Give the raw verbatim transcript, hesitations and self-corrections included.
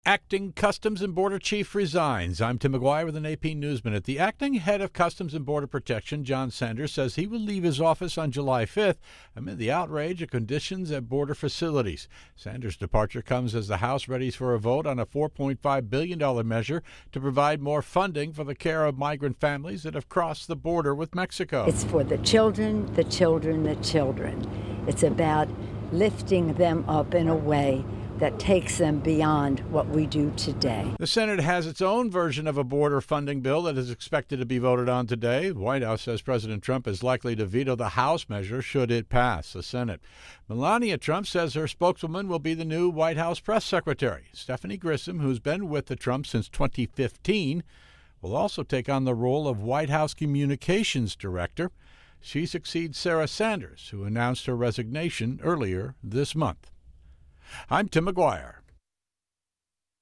Acting Customs and Border Chief resigns. I'm Tim McGuire with an A P News Minute. The acting head of Customs and Border Protection, John Sanders, says he will leave his office on July fifth amid the outrage of conditions at border facilities. Sanders' departure comes as the House readies for a vote on a four point five billion dollars measure to provide more funding for the care of migrant families that have crossed the border with Mexico. It's for the children, the children, the children. It's about lifting them up in a way that takes them beyond what we do today. The Senate has its own version of a border funding bill that is expected to be voted on today. The White House says President Trump is likely to veto the House measure should it pass the Senate. Melania Trump says her spokeswoman will be the new White House press secretary. Stephanie Grissom, who's been with the Trumps since twenty fifteen, will also take on the role of White House communications director. She succeeds Sarah Sanders, who announced her resignation earlier this month. I'm Tim McGuire.